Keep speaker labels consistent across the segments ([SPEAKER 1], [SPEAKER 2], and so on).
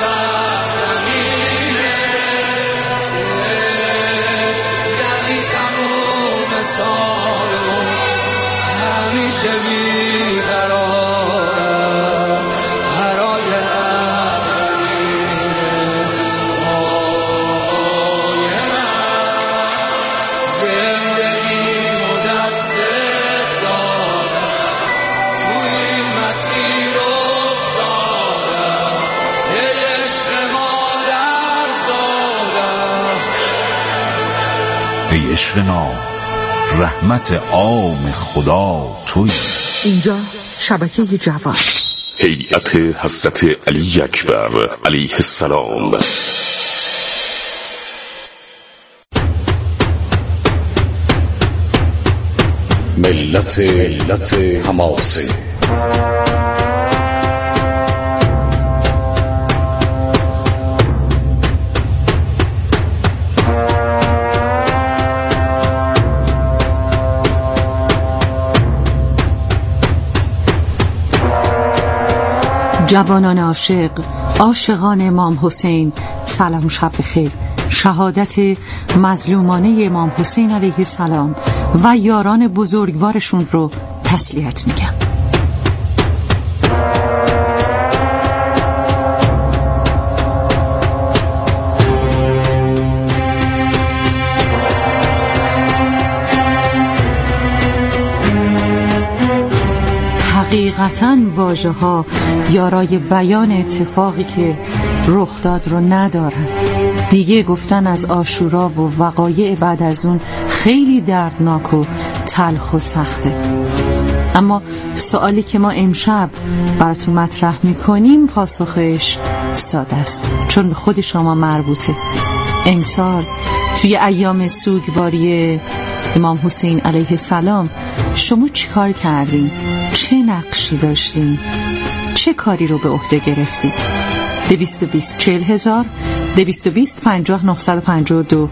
[SPEAKER 1] سرزمینه، یعنی تموم سالو همیشه بیقرارم برای اولینه. آقای من زندگی مدستت دارم، توی این مسیر افتادم، ای عشق مادر زادم.
[SPEAKER 2] ای عشق نام رحمت عام خدا توی.
[SPEAKER 3] اینجا شبکه جوان،
[SPEAKER 4] هیئت حضرت علی اکبر علیه السلام. ملت حماسه.
[SPEAKER 3] جوانان عاشق، عاشقان امام حسین، سلام شب بخیر. شهادت مظلومانه امام حسین علیه السلام و یاران بزرگوارشون رو تسلیت میگم. حقیقتاً واژه ها یارای بیان اتفاقی که رخ داد رو ندارن. دیگه گفتن از عاشورا و وقایع بعد از اون خیلی دردناک و تلخ و سخته. اما سوالی که ما امشب براتون مطرح میکنیم پاسخش ساده است، چون به خود شما مربوطه. امسال توی ایام سوگواری امام حسین علیه السلام شما چی کار کردین؟ چه نقشی داشتین؟ چه کاری رو به عهده گرفتین؟ 220 40000 220 50 952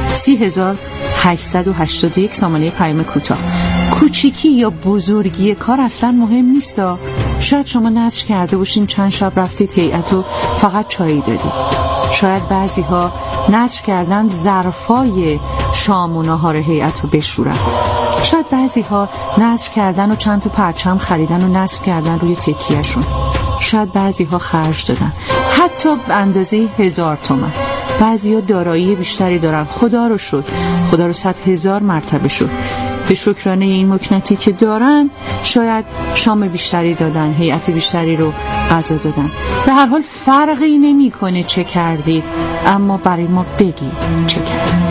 [SPEAKER 3] 30881 سامانه پیام کوتاه. کوچیکی یا بزرگی کار اصلا مهم نیست. شاید شما نذر کرده باشین چند شب رفتید هیئت و فقط چایی دادید. شاید بعضی ها نذر کردن ظرفای شام و نهار هیئت رو بشورن. شاید بعضی ها نذر کردن و چند تا پرچم خریدن و نصب کردن روی تکیهشون. شاید بعضی ها خرج دادن حتی به اندازه 1000 تومان. بعضی ها دارایی بیشتری دارن، خدا رو شد، خدا رو 100,000 مرتبه شد. به شکرانه این مکنتی که دارن شاید شام بیشتری دادن، هیئت بیشتری رو غذا دادن. به هر حال فرقی نمیکنه چه کردید، اما برای ما بگید چه کردید.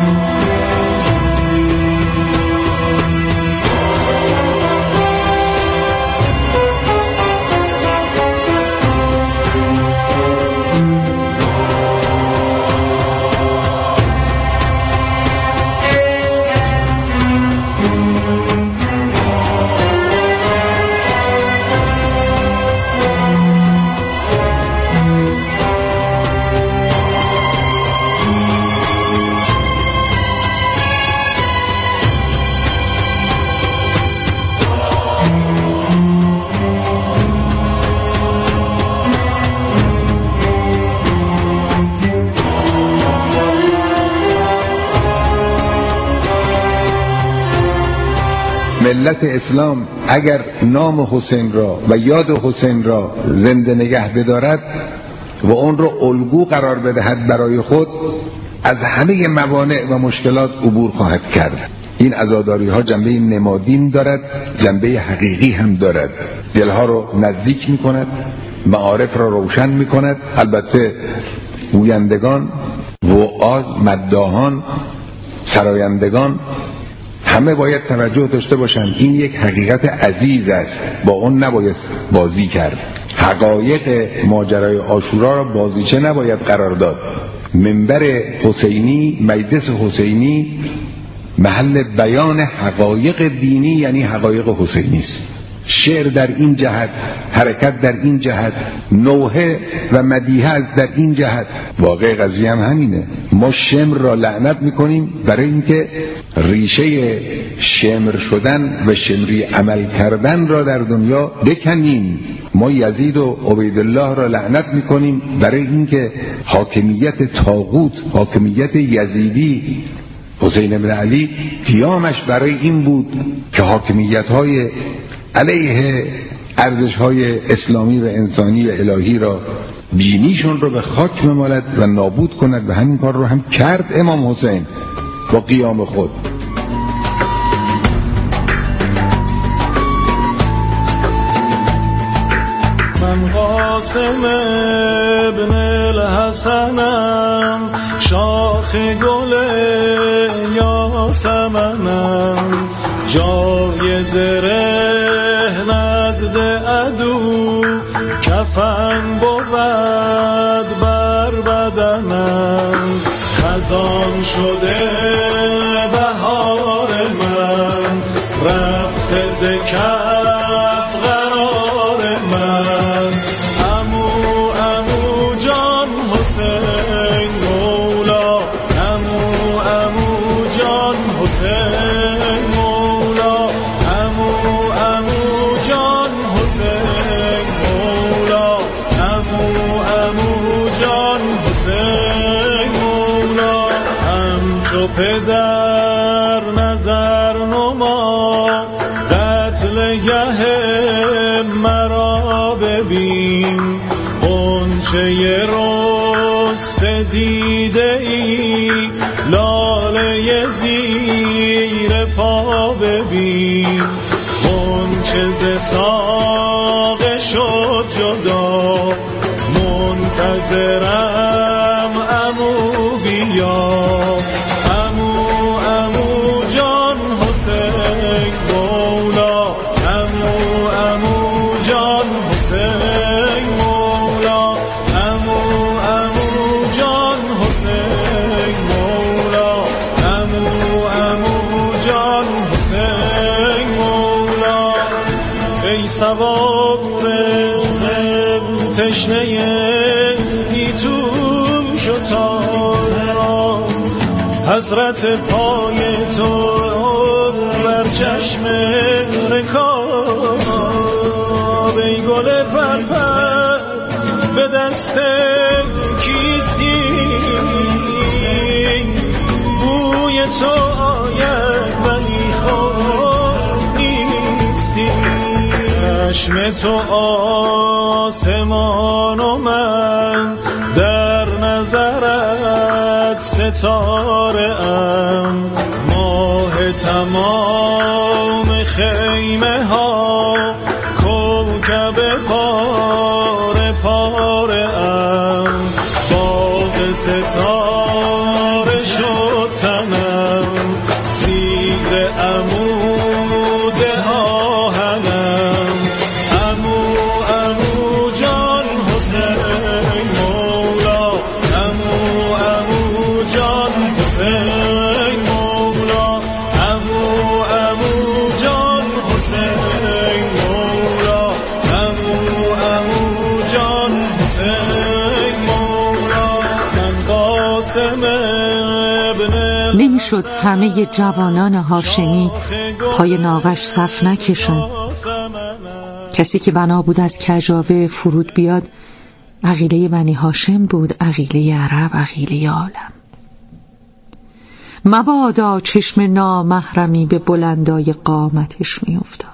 [SPEAKER 5] ملت اسلام اگر نام حسین را و یاد حسین را زنده نگه بدارد و اون را الگو قرار بدهد برای خود، از همه موانع و مشکلات عبور خواهد کرد. این عزاداری ها جنبه نمادین دارد، جنبه حقیقی هم دارد. دلها رو نزدیک می کند، معارف را روشن می کند. البته گویندگان، وعاظ، مداحان، سرایندگان همه باید توجه داشته باشند. این یک حقیقت عزیز است، با اون نباید بازی کرد. حقایق ماجرای عاشورا را بازیچه نباید قرار داد. منبر حسینی، مجلس حسینی محل بیان حقایق دینی یعنی حقایق حسینی است. شعر در این جهت، حرکت در این جهت، نوحه و مدیحه از در این جهت. واقع قضیه هم همینه. ما شمر را لعنت میکنیم برای اینکه ریشه شمر شدن و شمری عمل کردن را در دنیا بکنیم. ما یزید و عبیدالله را لعنت میکنیم برای اینکه حاکمیت طاغوت، حاکمیت یزیدی، حسین بن علی قیامش برای این بود که حاکمیت‌های علیه ارزش‌های اسلامی و انسانی و الهی را، دینیشون رو به خاک بمالد و نابود کند و همین کار رو هم کرد امام حسین با قیام خود.
[SPEAKER 6] من قاسم ابن الحسنم، شاخ گل یاسمنم، جای زره نزد عدو، کفن بود بر بدنم، خزان شده بهار من، رفته ز کف قرار من، عمو جان حسین مولا، عمو جان حسین مولا، عمو جان حسین مولا، عمو جان حسین مولا، همچو پدر نظر نما، قتل گه مرا ببین، غنچه رست دیده ای، لاله زیر پا ببین، غنچه ز ساق شد جدا، منتظرم عمو بیا، عمو جان حسین مولا، عمو جان حسین مولا، عمو جان حسین مولا، عمو جان حسین مولا. ای سوار تشنه گیتو شتاب، حسرت پای تو بر چشم رکاب، ای گل پرپر به دست کیستی، بوی تو آید ولی خواب نیستی، چشم تو آسمان و من در نظرت ستاره ام، ماه تمام خیمه ها، کوکب پاره پاره ام، باغ ستاره شد تنم، زیر عمود آهنم، عمو جان حسین مولا، عمو جان حسین مولا، عمو جان حسین مولا، عمو جان حسین مولا. من قاسم
[SPEAKER 3] نمیشد همه جوانان هاشمی پای ناقش صف نکشن. کسی که بنا بود از کجاوه فرود بیاد عقیله بنی هاشم بود، عقیله عرب، عقیله عالم. مبادا چشم نامحرمی به بلندای قامتش می افتاد،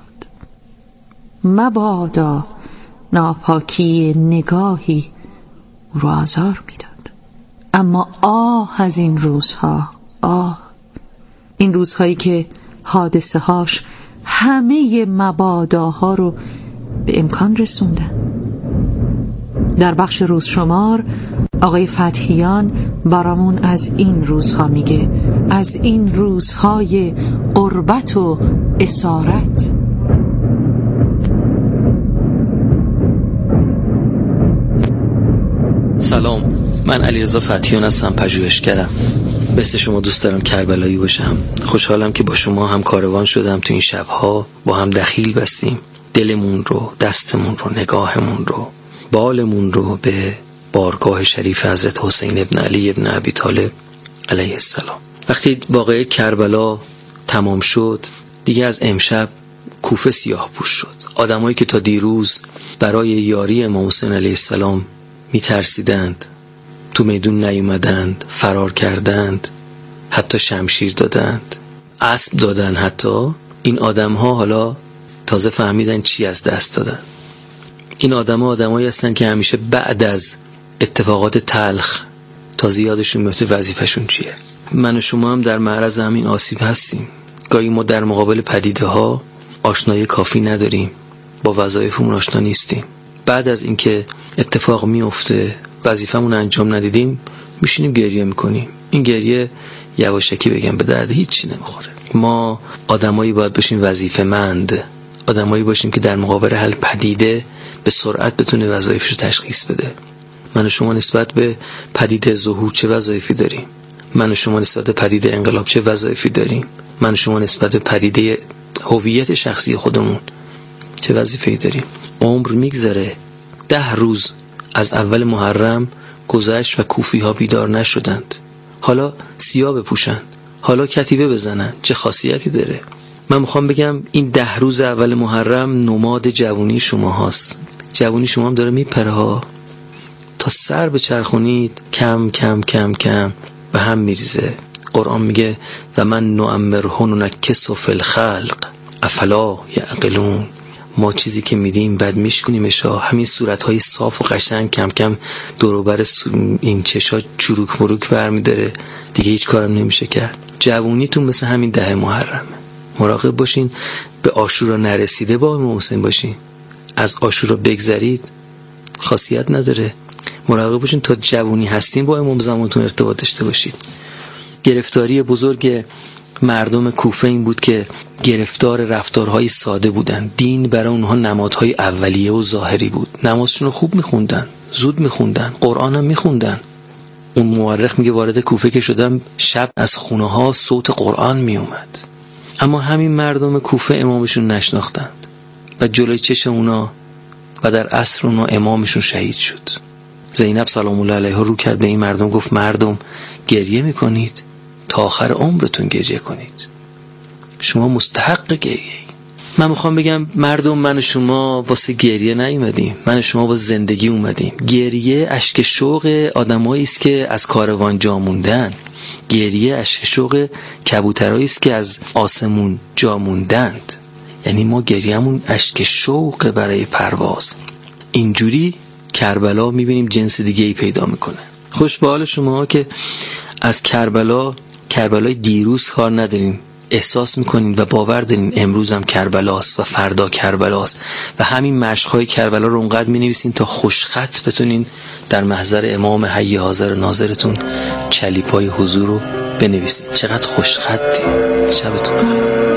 [SPEAKER 3] مبادا ناپاکی نگاهی او را آزار می داد. اما آه از این روزها، آه، این روزهایی که حادثه هاش همه مباداها رو به امکان رسوندن. در بخش روز شمار آقای فتحیان برامون از این روزها میگه، از این روزهای غربت و اسارت.
[SPEAKER 7] سلام، من علیرضا فتحیان هستم، پژوهشگرم. مثل شما دوست دارم کربلایی باشم. خوشحالم که با شما هم کاروان شدم، تو این شبها با هم دخیل بستیم. دلمون رو، دستمون رو، نگاهمون رو، بالمون رو به بارگاه شریف حضرت حسین ابن علی ابن ابی طالب علیه السلام. وقتی واقعه کربلا تمام شد، دیگه از امشب کوفه سیاه پوش شد. آدمایی که تا دیروز برای یاری امام حسین علیه السلام میترسیدند، تو میدون نیومدند، فرار کردند، حتی شمشیر دادند، اسب دادن، حتی این آدم‌ها حالا تازه فهمیدن چی از دست دادن. این آدمایی هستن که همیشه بعد از اتفاقات تلخ تازه یادشون میفته وظیفه‌شون چیه. من و شما هم در معرض همین آسیب هستیم. گاهی ما در مقابل پدیده‌ها آشنایی کافی نداریم، با وظایفمون آشنا نیستیم. بعد از اینکه اتفاق میفته وظیفمون انجام ندیدیم، میشینیم گریه میکنیم. این گریه یواشکی بگم به درد هیچی نمیخوره. ما آدمایی باید باشیم وظیفه‌مند، آدمایی باشیم که در مقابل هر پدیده به سرعت بتونه وظایفش رو تشخیص بده. من و شما نسبت به پدیده ظهور چه وظایفی داریم؟ من و شما نسبت به پدیده انقلاب چه وظایفی داریم؟ من و شما نسبت به پدیده هویت شخصی خودمون چه وظیفه‌ای داریم؟ عمر میگذره، 10 روز از اول محرم گذشت و کوفی‌ها بیدار نشدند. حالا سیاه بپوشن، حالا کتیبه بزنن، چه خاصیتی داره؟ من میخوام بگم این 10 روز اول محرم نماد جوونی شما هاست. جوونی شما هم داره میپره ها. تا سر بچرخونید کم کم کم کم به هم میریزه. قرآن میگه و من نعمره ننکسه فی الخلق افلا یعقلون. ما چیزی که میدیم بعد میشکنیمش. همین صورتهای صاف و قشنگ کم کم دور و بر این چشا چروک مروک برمیداره، دیگه هیچ کارم نمیشه کرد. جوونیتون مثل همین 10 محرمه. مراقب باشین به عاشورا نرسیده با امام حسین باشین. از عاشورا بگذرید خاصیت نداره. مراقب باشین تا جوونی هستین با امام زمانتون ارتباط داشته باشید. گرفتاری بزرگ مردم کوفه این بود که گرفتار رفتارهای ساده بودن. دین برای اونها نمادهای اولیه و ظاهری بود. نمازشون رو خوب میخوندن، زود میخوندن، قرآن هم میخوندن. اون مورخ میگه وارد کوفه که شدم شب از خونه ها صوت قرآن میومد. اما همین مردم کوفه امامشون نشناختند و جلوی چشم اونا و در عصر اونا امامشون شهید شد. زینب سلام الله علیها رو کرد به این مردم، گفت مردم گریه میکنید، تا آخر عمرتون گریه کنید. شما مستحق گریه. من میخوام بگم مردم، من و شما واسه گریه نیومدیم، من و شما واسه زندگی اومدیم. گریه اشک شوق آدمایی است که از کاروان جا موندن. گریه اشک شوق کبوترایی است که از آسمون جا موندند. یعنی ما گریه‌مون اشک شوق برای پرواز. اینجوری کربلا میبینیم جنس دیگه ای پیدا میکنه. خوش به حال شما که از کربلای دیروز کار ندارین، احساس میکنین و باور دارین امروز هم کربلاست و فردا کربلاست و همین مشق‌های کربلا رو اونقدر مینویسین تا خوشخط بتونین در محضر امام حی حاضر ناظرتون چلیپای حضور رو بنویسین. چقدر خوشخطی. شبتون بخیر.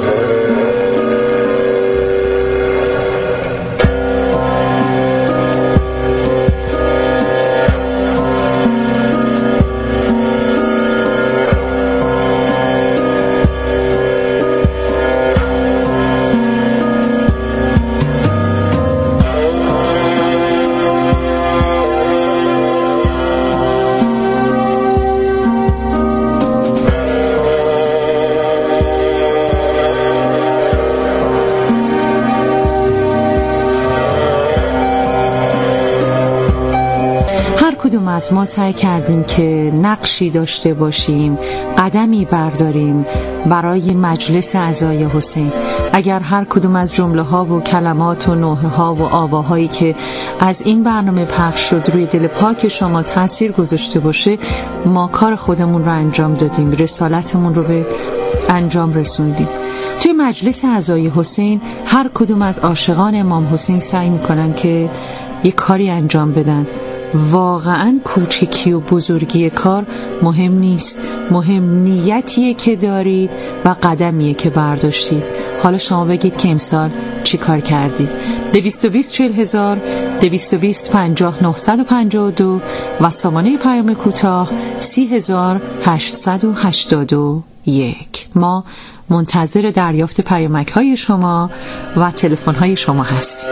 [SPEAKER 3] از ما سعی کردیم که نقشی داشته باشیم، قدمی برداریم برای مجلس عزای حسین. اگر هر کدوم از جمله ها و کلمات و نوحه ها و آواهایی که از این برنامه پخش شد روی دل پاک شما تاثیر گذاشته باشه، ما کار خودمون رو انجام دادیم، رسالتمون رو به انجام رسوندیم. توی مجلس عزای حسین هر کدوم از عاشقان امام حسین سعی میکنن که یک کاری انجام بدن. واقعا کوچکی و بزرگی کار مهم نیست، مهم نیتیه که دارید و قدمیه که برداشتید. حالا شما بگید که امسال چی کار کردید. 220 40000 220 50 952 و سامانه پیام کوتاه 30881. ما منتظر دریافت پیامک‌های شما و تلفن‌های شما هستیم.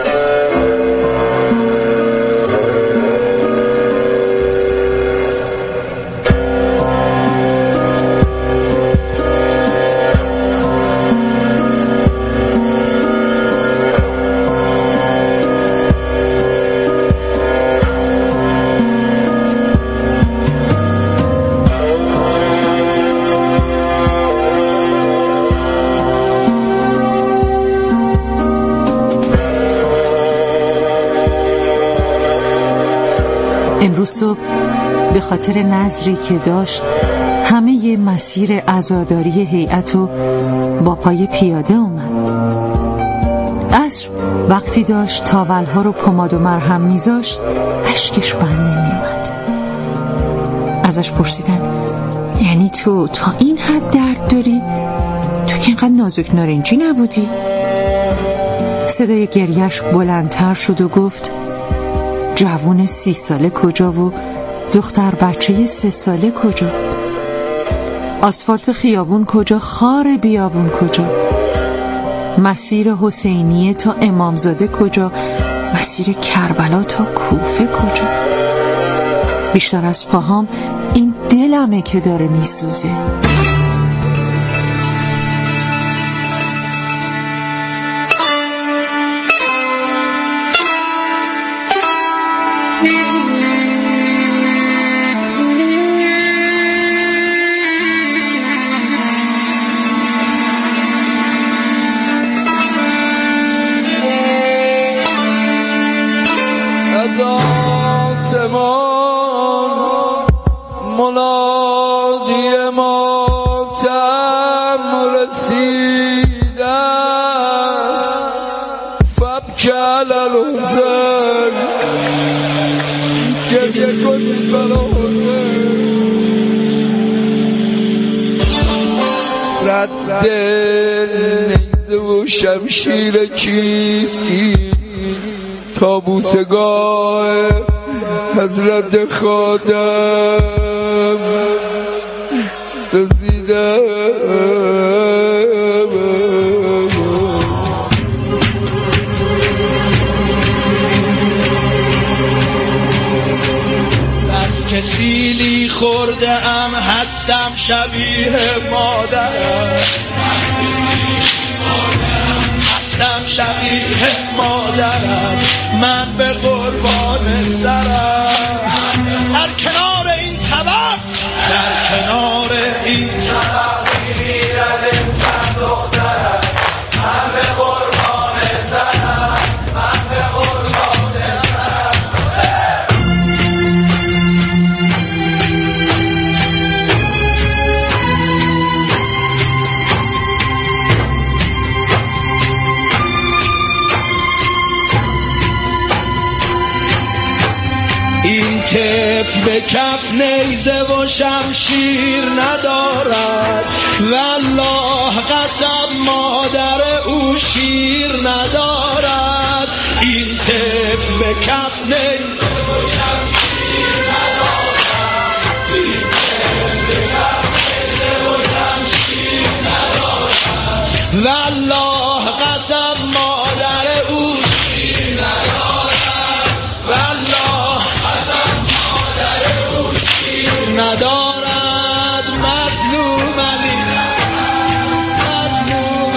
[SPEAKER 3] امروز صبح به خاطر نظری که داشت همه مسیر عزاداری هیئت رو با پای پیاده اومد. عصر وقتی داشت تاولها رو پماد و مرهم میذاشت اشکش بند نمیومد. ازش پرسیدن یعنی تو تا این حد درد داری؟ تو که اینقدر نازک نارنجی نبودی؟ صدای گریهش بلندتر شد و گفت جوون 30 ساله کجا و دختر بچه 3 ساله کجا؟ آسفالت خیابون کجا؟ خار بیابون کجا؟ مسیر حسینیه تا امامزاده کجا؟ مسیر کربلا تا کوفه کجا؟ بیشتر از پاهام این دلمه که داره میسوزه.
[SPEAKER 1] از آسمان منادی ماتم رسیده است فبکی علی الحسین گریه کنید برای حسین رد نیزه و شمشیر کیستی کابوسگاه حضرت خادم رسیده. از کسیلی خورده ام هستم شبیه مادرم، هستم شبیه مادرم، من به قربان سرم در کنار این طبق، در کنار این طبق میرد چند دخترم، من به قربان سرم، من به قربان سرم. این طفل به کف نیزه و شمشیر ندارد، والله قسم مادر او شیر ندارد. این طفل به کف نیزه و شمشیر ندارد، این طفل به کف نیزه و شمشیر ندارد، والله قسم مادر او شیر ندارد، والله ندارد. مظلوم علی، مظلوم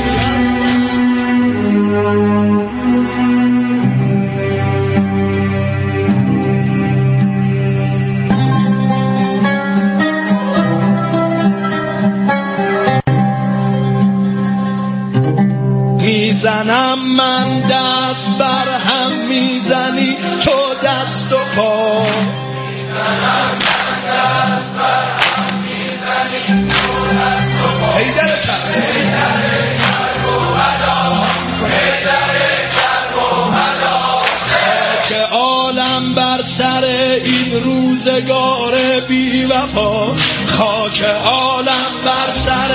[SPEAKER 1] میزنم من دست بر هم میزنی تو دست و پا، میزنم دست بر هم میزنی تو دست و پا. حیدر کرب و هلا، حیدر کرب و هلا، خاک عالم بر سر این روزگار بی وفا، خاک عالم بر سر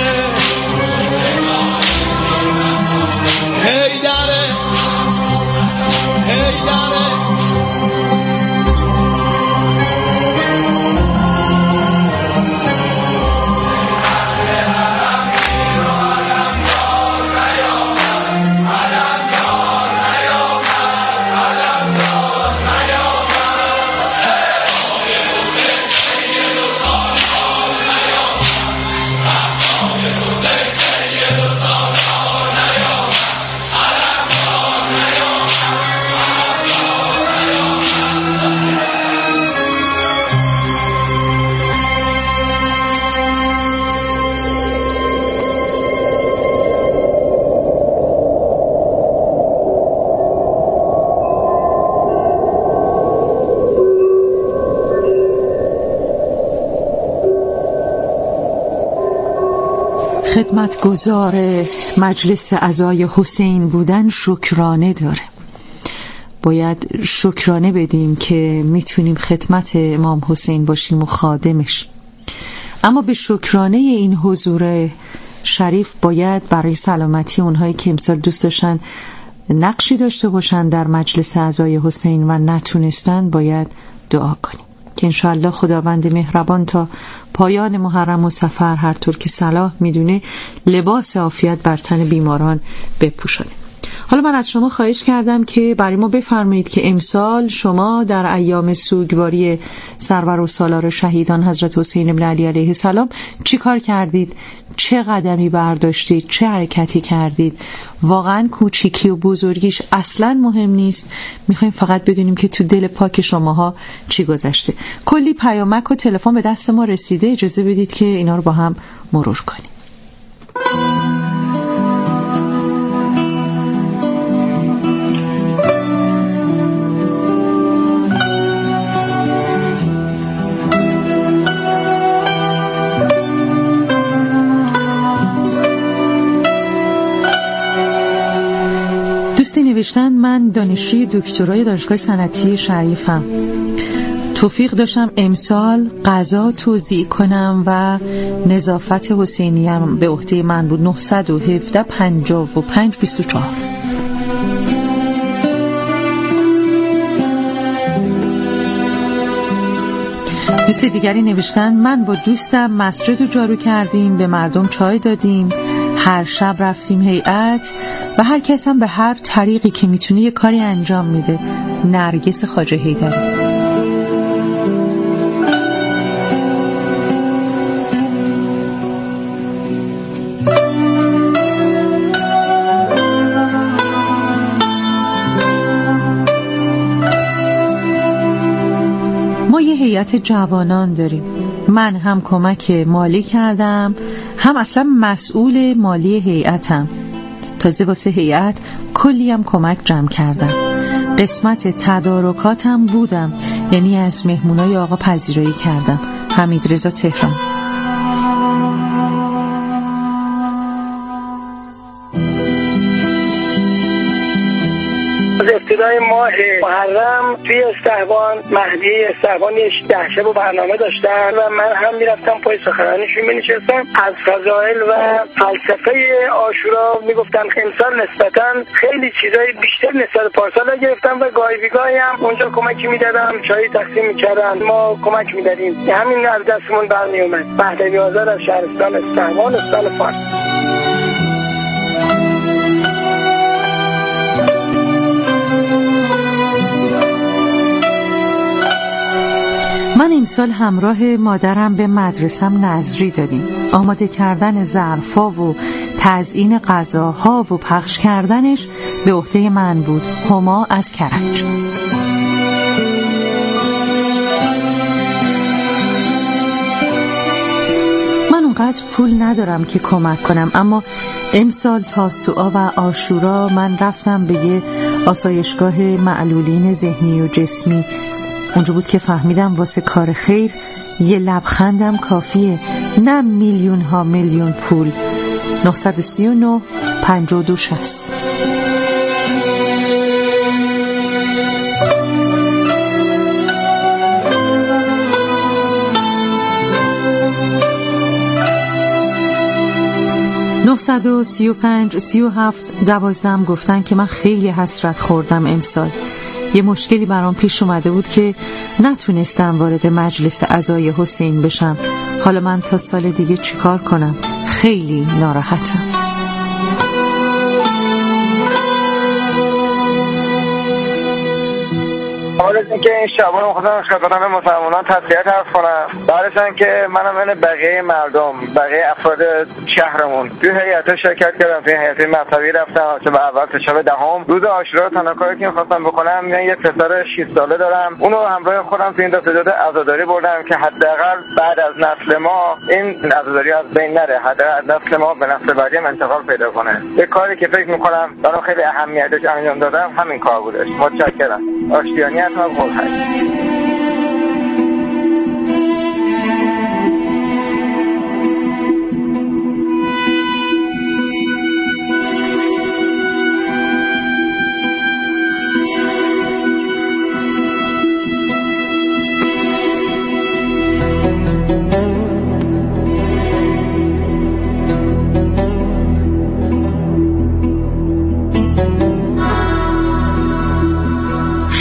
[SPEAKER 1] حیدر، حیدر.
[SPEAKER 3] خدمتگزار مجلس عزای حسین بودن شکرانه داره. باید شکرانه بدیم که میتونیم خدمت امام حسین باشیم و خادمش. اما به شکرانه این حضور شریف باید برای سلامتی اونهایی که امسال دوست داشتن نقشی داشته باشن در مجلس عزای حسین و نتونستن باید دعا کنیم که انشاءالله خداوند مهربان تا پایان محرم و سفر هر طور که صلاح میدونه لباس عافیت بر تن بیماران بپوشانه. حالا من از شما خواهش کردم که برای ما بفرمایید که امسال شما در ایام سوگواری سرور و سالار شهیدان حضرت حسین ابن علی علیه السلام چی کار کردید؟ چه قدمی برداشتید؟ چه حرکتی کردید؟ واقعا کوچیکی و بزرگیش اصلا مهم نیست، میخوایم فقط بدونیم که تو دل پاک شماها چی گذشته. کلی پیامک و تلفن به دست ما رسیده، اجازه بدید که اینا رو با هم مرور کنیم. دوستی نوشتن من دانشجوی دکترای دانشگاه صنعتی شریفم. توفیق داشتم امسال قضا توزیع کنم و نظافت حسینیم به عهده من بود. 917 55 24. دوست دیگری نوشتن من با دوستم مسجد رو جارو کردیم، به مردم چای دادیم، هر شب رفتیم هیئت و هر کس هم به هر طریقی که میتونه یه کاری انجام میده. نرگس خواجه حیدری. ما یه هیئت جوانان داریم. من هم کمک مالی کردم، هم اصلا مسئول مالی هیئتم. تازه واسه هیئت کلی هم کمک جمع کردم. قسمت تدارکاتم بودم، یعنی از مهمونای آقا پذیرایی کردم. حمید رضا تهران.
[SPEAKER 8] از ابتدای ماه محرم توی استحوان مهدی استحوان یه 10 شب برنامه داشتن و من هم میرفتم پای سخنرانیشون مینشستم. از فضائل و فلسفه عاشورا میگفتن امسال نسبتا خیلی چیزای بیشتر نسبت پارسال گرفتم و گاهی بیگاهی هم اونجا کمکی میدادم، چای تقسیم میکردن، ما کمک میدادیم. همین از دستمون برمی اومد. مهدوی آزاد از شهرستان استحوان استان فارس.
[SPEAKER 3] من این سال همراه مادرم به مدرسم نظری دادیم. آماده کردن ظرفا و تزیین غذاها و پخش کردنش به عهده من بود. هما از کرج. من اونقدر پول ندارم که کمک کنم، اما امسال تاسوعا و عاشورا من رفتم به یه آسایشگاه معلولین ذهنی و جسمی. اونجا بود که فهمیدم واسه کار خیر یه لبخندم کافیه، نه میلیون ها میلیون پول. 939 52 60. و 35 37 12 گفتن که من خیلی حسرت خوردم امسال. یه مشکلی برام پیش اومده بود که نتونستم وارد مجلس عزای حسین بشم. حالا من تا سال دیگه چیکار کنم؟ خیلی ناراحتم.
[SPEAKER 8] حالت که این شبان خودم خدمت مسلمانان تسلیت عرض کنم. بعدش که منم من بقیه مردم، بقیه افراد شهرمون توی هیئت شرکت کردم. توی هیئت مذهبی رفتم که به اول شب دهم روز عاشورا تنها کاری که می‌خواستم بکنم یه پسر 6 ساله دارم، اونو همراه خودم توی این دفتر عزاداری بردم که حداقل بعد از نسل ما این عزاداری از بین نره، حداقل نسل ما به نسل بعدی انتقال پیدا کنه. یه کاری که فکر می‌کنم برام خیلی اهمیتش انجام دادم همین کار بودش. متشکرم. آشتیانی از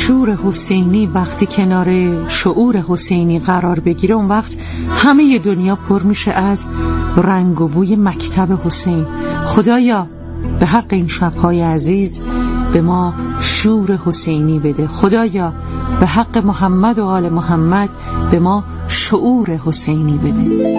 [SPEAKER 3] شور حسینی وقتی کنار شعور حسینی قرار بگیره، اون وقت همه دنیا پر میشه از رنگ و بوی مکتب حسین. خدایا به حق این شب‌های عزیز به ما شور حسینی بده. خدایا به حق محمد و آل محمد به ما شعور حسینی بده.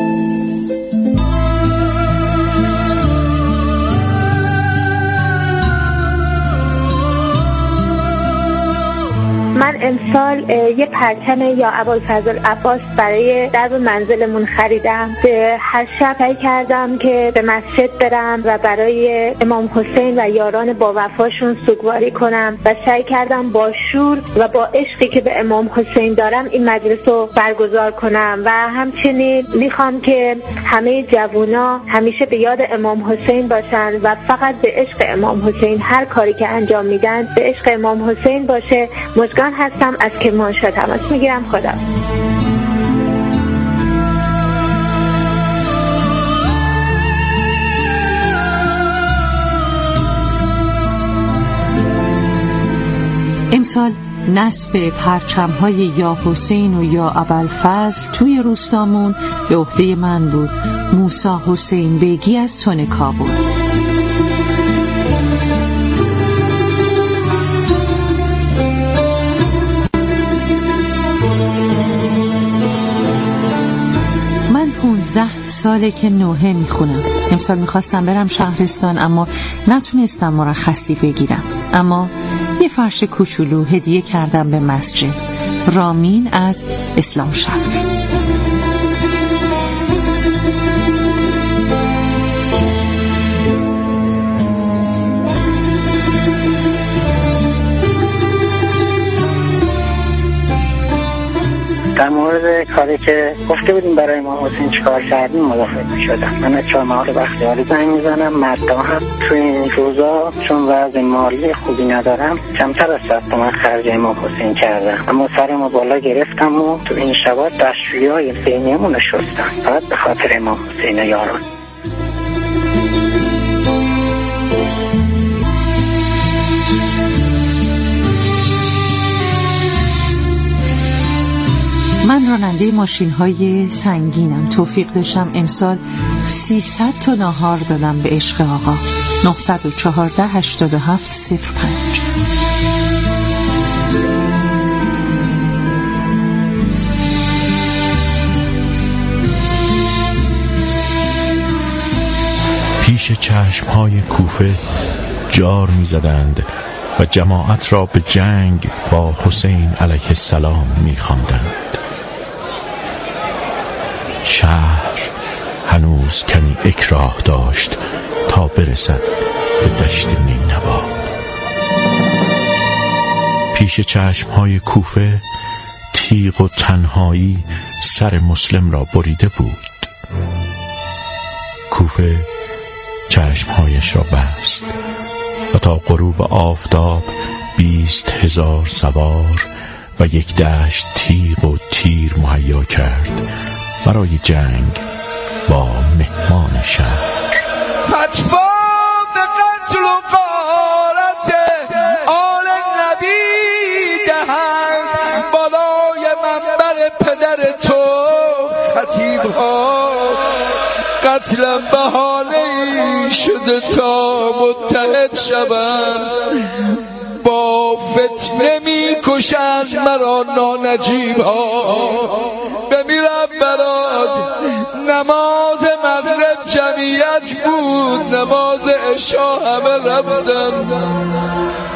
[SPEAKER 9] من امسال یه پرچم یا ابوالفضل عباس برای درب منزلمون خریدم. هر شب سعی کردم که به مسجد برم و برای امام حسین و یاران با وفاشون سوگواری کنم و سعی کردم با شور و با عشقی که به امام حسین دارم این مجلس رو برگزار کنم و همچنین میخوام که همه جوونا همیشه به یاد امام حسین باشن و فقط به عشق امام حسین هر کاری که انجام میدن به عشق امام حسین باشه. مژگان هستم از کرمانشاه تماس میگیرم. خدا.
[SPEAKER 3] امسال نصب پرچم‌های یا حسین و یا ابوالفضل توی روستامون به عهده من بود. موسی حسین بیگی از تونکا بود. من 15 ساله که نوحه میخونم. امسال میخواستم برم شهرستان اما نتونستم مرخصی بگیرم، اما یه فرش کوچولو هدیه کردم به مسجد. رامین از اسلام شهر.
[SPEAKER 10] در مورد کاری که گفته بودیم برای امام حسین چیکار کردیم موافق می‌شدم. من از چهارمحال بختیاری زنگ میزنم. مردم هم توی این روزا چون وضع مالی خوبی ندارم کمتر از 100 تومن خرج امام حسین کردم، اما سرمو بالا گرفتم و تو این شبات دستشویی‌های بینیمون رو شستم فقط به خاطر امام حسین یاران.
[SPEAKER 3] من راننده ماشین‌های سنگینم. توفیق داشتم امسال 300 تا ناهار دادم به عشق آقا. 914 87 05.
[SPEAKER 1] پیش چشم‌های کوفه جار می‌زدند و جماعت را به جنگ با حسین علیه السلام می‌خواندند. شهر هنوز کمی اکراه داشت تا برسد به دشت نینوا. پیش چشمهای کوفه تیغ و تنهایی سر مسلم را بریده بود. کوفه چشمهایش را بست و تا غروب آفتاب 20,000 سوار و یک دشت تیغ و تیر مهیا کرد برای جنگ با مهمان شهر. فتوا به قتل و غارت آل نبی دهند بالای منبر پدر تو خطیب ها. قتلم بهانه‌ای شده تا متحد شوند، با فتنه می‌کشند مرا نانجیب ها. بمیرم برات نماز مغرب جمعیت بود، نماز عشا همه رفتن.